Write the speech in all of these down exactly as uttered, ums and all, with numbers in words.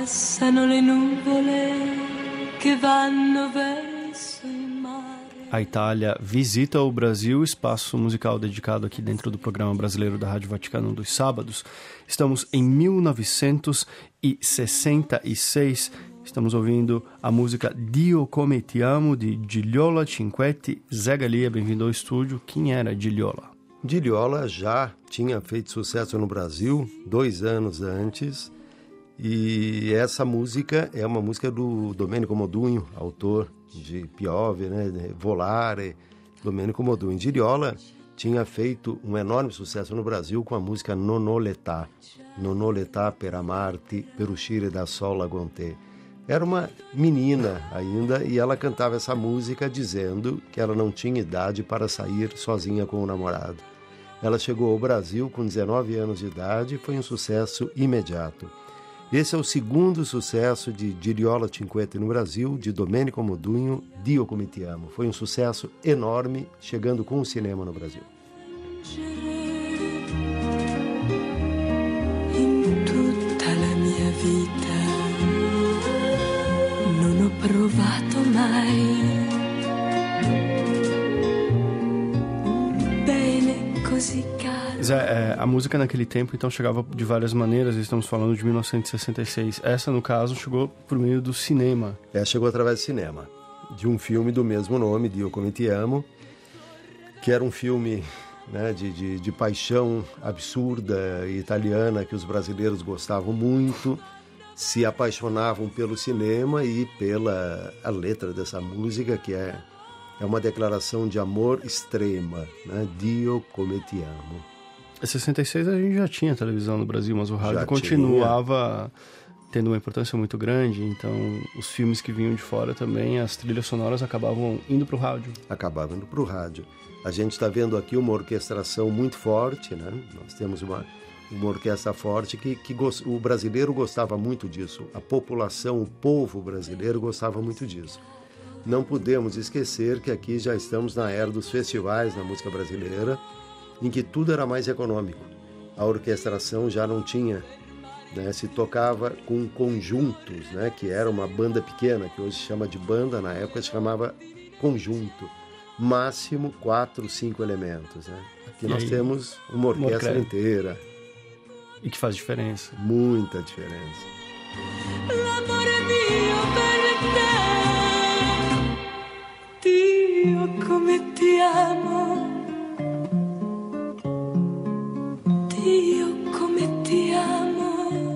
passano le nuvole che vanno verso il mare. A Itália visita o Brasil, espaço musical dedicado aqui dentro do programa brasileiro da Rádio Vaticano dos sábados. Estamos em mil novecentos e sessenta e seis. Estamos ouvindo a música Dio Come Ti Amo, de Gigliola Cinquetti. Zé Galia, bem-vindo ao estúdio. Quem era Gigliola? Gigliola já tinha feito sucesso no Brasil dois anos antes, e essa música é uma música do Domenico Modugno, autor de Piove, né, Volare, Domenico Modugno. Gigliola tinha feito um enorme sucesso no Brasil com a música Non ho l'età, Non ho l'età per amarti, per uscire da sola con te. Era uma menina ainda e ela cantava essa música dizendo que ela não tinha idade para sair sozinha com o namorado. Ela chegou ao Brasil com dezenove anos de idade e foi um sucesso imediato. Esse é o segundo sucesso de Gigliola Cinquetti no Brasil, de Domenico Modugno, Dio Come Ti Amo. Foi um sucesso enorme, chegando com o cinema no Brasil. In tutta la mia vita non ho provato mai bene così caro. Zé, é, a música naquele tempo então chegava de várias maneiras. Estamos falando de mil novecentos e sessenta e seis. Essa, no caso, chegou por meio do cinema. Essa chegou através do cinema, de um filme do mesmo nome, Dio Come Ti Amo, que era um filme, né, de, de, de paixão absurda e italiana, que os brasileiros gostavam muito, se apaixonavam pelo cinema e pela a letra dessa música, que é, é uma declaração de amor extrema, né? Dio Come Ti Amo. Em sessenta e seis a gente já tinha televisão no Brasil, mas o rádio Já continuava tendo uma importância muito grande, então os filmes que vinham de fora também, as trilhas sonoras acabavam indo para o rádio. Acabavam indo para o rádio. A gente está vendo aqui uma orquestração muito forte, né? Nós temos uma, uma orquestra forte que, que gost... o brasileiro gostava muito disso. A população, o povo brasileiro gostava muito disso. Não podemos esquecer que aqui já estamos na era dos festivais na música brasileira, em que tudo era mais econômico. A orquestração já não tinha, né? Se tocava com conjuntos, né? Que era uma banda pequena, que hoje se chama de banda, na época se chamava conjunto. Máximo quatro, cinco elementos, né? Aqui E nós aí, temos uma orquestra uma inteira. E que faz diferença. Muita diferença. L'amore mio per te, Dio come ti amo, Dio come ti amo.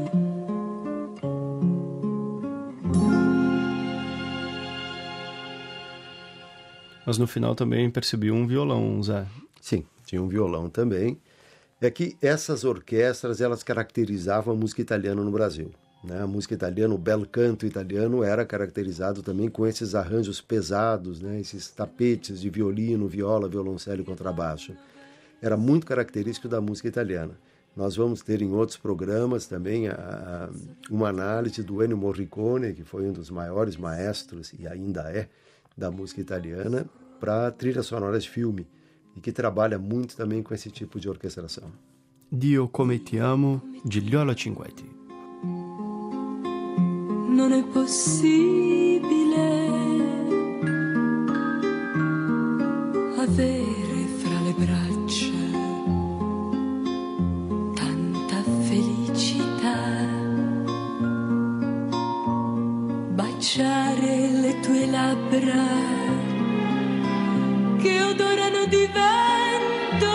Mas no final também percebi um violão, Zé. Sim, tinha um violão também. É que essas orquestras, elas caracterizavam a música italiana no Brasil, né? A música italiana, o bel canto italiano era caracterizado também com esses arranjos pesados, né? Esses tapetes de violino, viola, violoncelo e contrabaixo. Era muito característico da música italiana. Nós vamos ter em outros programas também a, a, uma análise do Ennio Morricone, que foi um dos maiores maestros, e ainda é, da música italiana, para trilhas sonoras de filme, e que trabalha muito também com esse tipo de orquestração. Dio Come Ti Amo, Gigliola Cinquetti. Non è possibile avere fra le braccia tanta felicità, baciare le tue labbra che odorano di vento.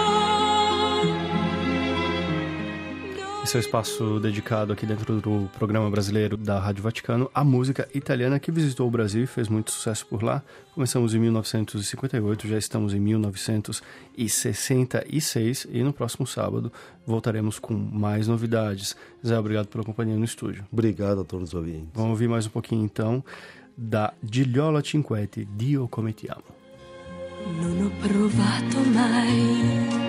Esse é o espaço dedicado aqui dentro do programa brasileiro da Rádio Vaticano à música italiana que visitou o Brasil e fez muito sucesso por lá. Começamos em mil novecentos e cinquenta e oito, já estamos em mil novecentos e sessenta e seis e no próximo sábado voltaremos com mais novidades. Zé, obrigado pela companhia no estúdio. Obrigado a todos os ouvintes. Vamos ouvir mais um pouquinho então da Gigliola Cinquetti, Dio Come Ti Amo. Non ho provato mai